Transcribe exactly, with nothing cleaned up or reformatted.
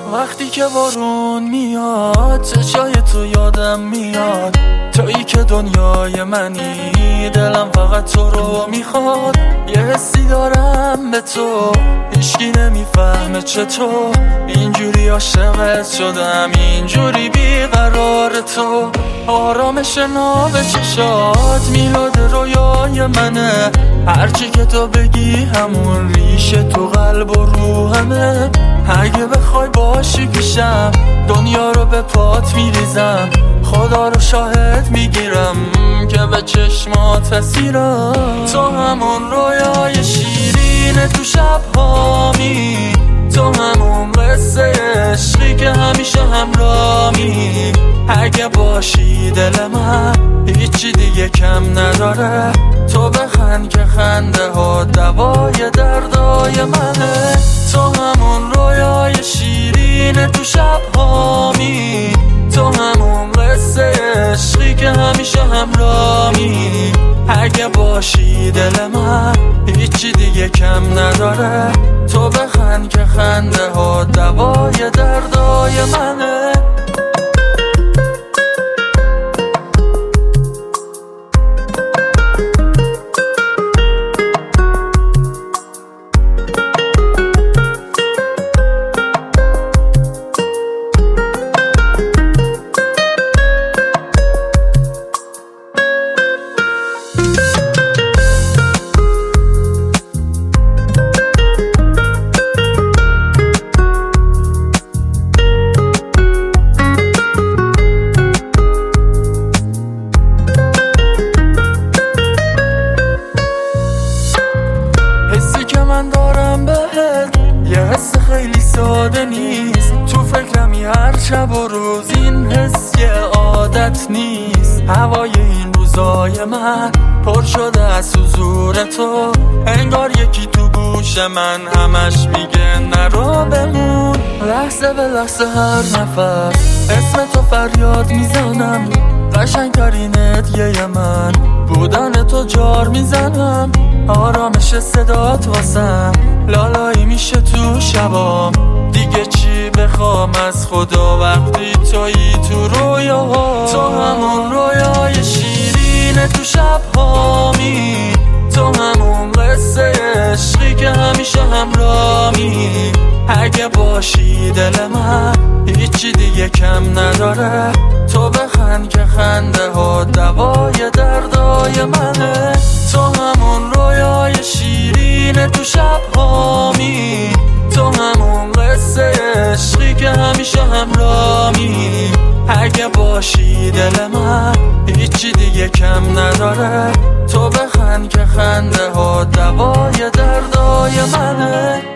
وقتی که بارون میاد چشای تو یادم میاد، تویی که دنیای منی، دلم فقط تو رو میخواد. یه حسی دارم به تو، هیچکی نمیفهمه چطور اینجوری عاشقت شدم، اینجوری بیقرار تو. آرامش ناب چشات میلاد رویای منه، هرچی که تو بگی همون ریشه تو قلب و روحمه. اگه بخوای باشی پیشم دنیا رو به پات میریزم، خدا رو شاهد میگیرم که به چشمات اسیرم. تو همون رویای شیرین تو شب‌هامی، تو همون قصه عشقی که همیشه همراهمی. اگه باشی دل من هیچی دیگه کم نداره، تو بخند که خنده ها دوای دردای منه. تو همون رویای شیرین تو شب‌هامی، تو همون قصه عشقی که همیشه همراهمی. اگه باشی دل من هیچی دیگه کم نداره، تو بخند که خنده ها دوای دردای منه. من دارم بهت یه حس خیلی ساده نیست، تو فکرمی هر شب و روز، این حس یه عادت نیست. هوای این روزای من پر شده از حضور تو، انگار یکی تو گوش من همش میگه نرو بمون. لحظه به لحظه هر نفس اسم تو فریاد میزنم، قشنگترین هدیه من بودن تو جار میزنم. آرامش صدات واسم لالایی میشه تو شبام، دیگه چی بخوام از خدا وقتی تویی تو رویاها. تو همون رویای شیرین تو شب‌هامی، تو همون قصه عشقی که همیشه همراهمی. اگه باشی دل من هیچی دیگه کم نداره، تو بخند که خنده ها دوای دردای منه. تو همون رویای شیرین تو شب‌هامی، تو همون قصه عشقی که همیشه همراهمی. اگه باشی دل من هیچی دیگه کم نداره، تو بخند که خنده ها دوای دردای منه.